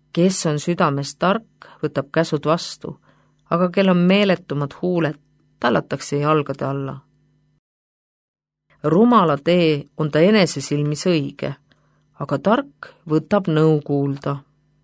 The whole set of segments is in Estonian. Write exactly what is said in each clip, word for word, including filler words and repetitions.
Kes on südames tark, võtab käsud vastu, aga kel on meeletumad huuled, tallatakse jalgade alla. Rumala tee on ta enese silmis õige, aga tark võtab nõu kuulda.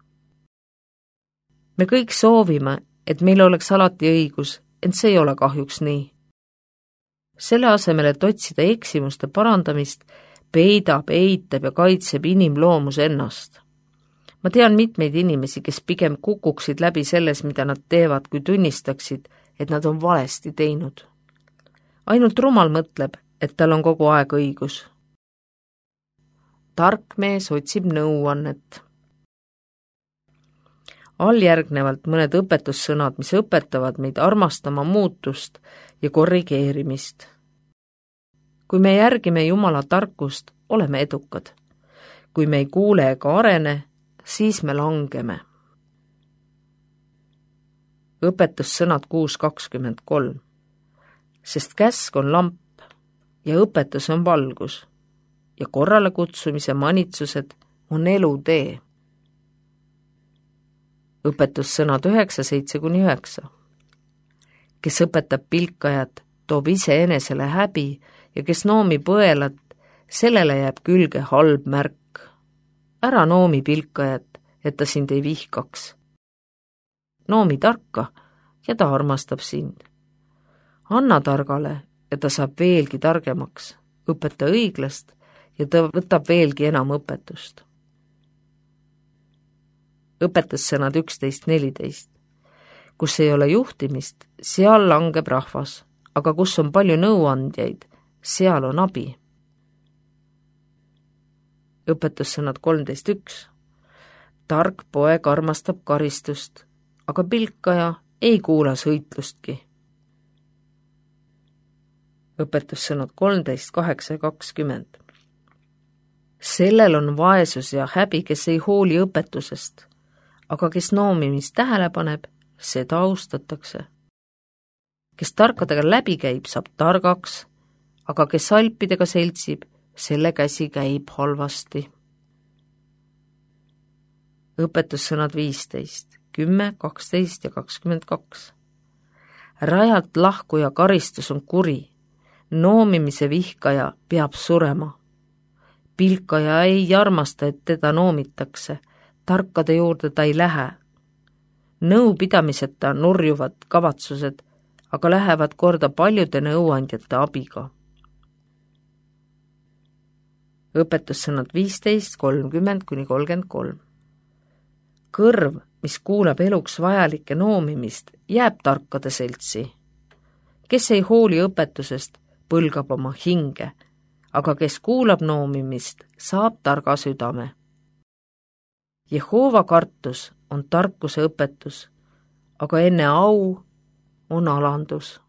Me kõik soovime, et meil oleks alati õigus, ent see ei ole kahjuks nii. Selle asemel, et otsida eksimuste parandamist, peidab, eitab ja kaitseb inimloomus ennast. Ma tean mitmeid inimesi, kes pigem kukuksid läbi selles, mida nad teevad, kui tunnistaksid, et nad on valesti teinud. Ainult rumal mõtleb, et tal on kogu aeg õigus. Tark mees otsib nõuannet. Alljärgnevalt mõned õpetussõnad, mis õpetavad meid armastama muutust ja korrigeerimist. Kui me järgime Jumala tarkust, oleme edukad. Kui me ei kuule ega arene, siis me langeme. Õpetussõnad kuus kakskümmend kolm. Sest käsk on lamp ja õpetus on valgus ja korrale kutsumise manitsused on elutee. Õpetussõnad üheksa seitse kuni üheksa. Kes õpetab pilkajat, toob ise enesele häbi ja kes noomi põelat, sellele jääb külge halb märk. Ära noomi pilkajat, et ta sind ei vihkaks. Noomi tarka ja ta armastab sind. Anna targale ja ta saab veelgi targemaks. Õpeta õiglast ja ta võtab veelgi enam õpetust. Õpetussõnad üksteist neliteist. Kus ei ole juhtimist, seal langeb rahvas, aga kus on palju nõuandjaid, seal on abi. Õpetussõnad kolmteist üks. Tark poeg armastab karistust, aga pilkaja ei kuula sõitlustki. Õpetussõnad kolmteist kaheksa kakskümmend. Sellel on vaesus ja häbi, kes ei hooli õpetusest, aga kes noomimist tähele paneb, seda austatakse. Kes tarkadega läbi käib, saab targaks, aga kes alpidega seltsib, selle käsi käib halvasti. Õpetussõnad viisteist, kümme, kaksteist ja kakskümmend kaks. Rajalt lahkuja karistus on kuri, noomimise vihkaja peab surema. Pilkaja ei armasta, et teda noomitakse, tarkade juurde ta ei lähe. Nõupidamiseta nurjuvad kavatsused, aga lähevad korda paljude nõuandjate abiga. Õpetussõnad viisteist kolmkümmend kuni kolmkümmend kolm. Kõrv, mis kuulab eluks vajalike noomimist, jääb tarkade seltsi. Kes ei hooli õpetusest, põlgab oma hinge, aga kes kuulab noomimist, saab targa südame. Jehova kartus on tarkuse õpetus, aga enne au on alandus.